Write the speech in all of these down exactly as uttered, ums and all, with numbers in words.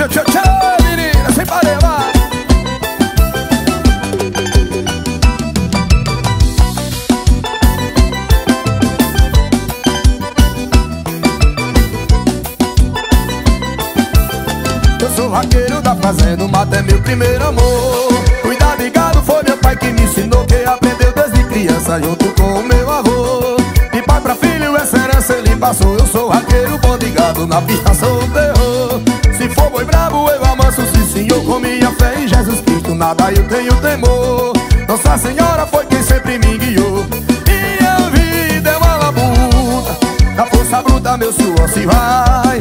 tchau, tchau, tchau, menina, sem parar, vai. Eu sou vaqueiro da fazenda, o mato é meu primeiro amor. Cuidar de gado foi meu pai que me ensinou, que aprendeu desde criança junto com o meu avô. De pai pra filho essa herança ele passou. Eu sou vaqueiro bom de gado, na pista sou o terror. Se for boi bravo eu amanso, sim senhor, com minha fé em Jesus Cristo nada eu tenho temor. Nossa Senhora foi quem sempre me guiou. Minha vida é uma labuta, na força bruta meu suor se vai.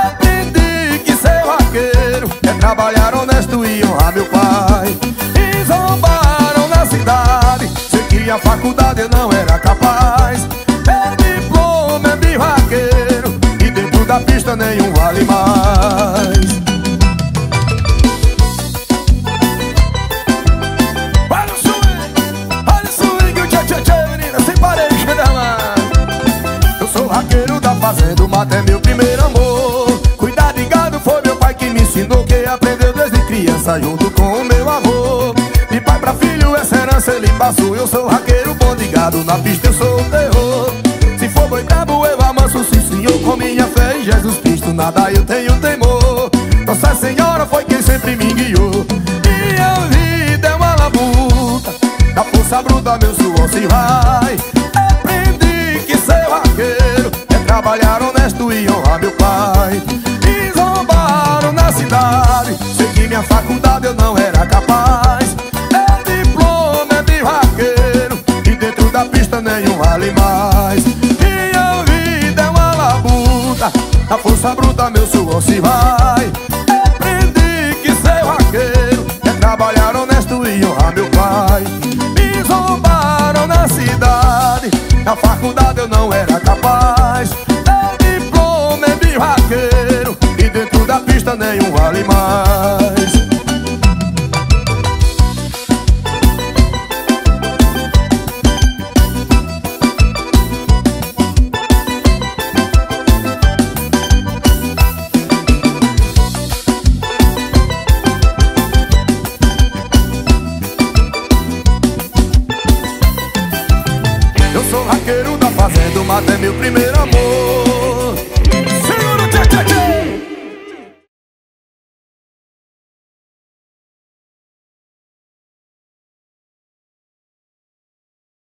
É trabalhar honesto e honrar meu pai. Me zombaram na cidade, sei que a faculdade eu não era capaz. É diploma, é de vaqueiro, e dentro da pista nenhum vale mais. Olha o swing, olha o swing, o tchê tchê tchê, menina, sem parede, que dá mais. Eu sou vaqueiro da fazenda, o mato é meu primeiro amor. Cuidar de gado foi meu pai que me ensinou, que aprendeu desde criança junto com o meu avô. De pai pra filho essa herança ele passou. Eu sou vaqueiro bom de gado, na pista eu sou o terror. Se for boi brabo eu amanso, sim senhor, com minha fé em Jesus Cristo nada eu tenho temor. Nossa Senhora foi quem sempre me guiou. Minha vida é uma labuta, da força bruta meu suor se vai. Aprendi que ser vaqueiro é trabalhar honesto e honrar meu pai. Me zombaram na cidade, sei que minha faculdade eu não era capaz. É diploma, é de vaqueiro, e dentro da pista nenhum vale mais. Minha vida é uma labuta, a força bruta meu suor se vai. Aprendi que ser vaqueiro é trabalhar honesto e honrar meu pai. Me zombaram na cidade, na faculdade eu não era capaz. É diploma, é de vaqueiro, e dentro da pista nenhum vale mais. Eu sou vaqueiro da fazenda, o mato é meu primeiro amor.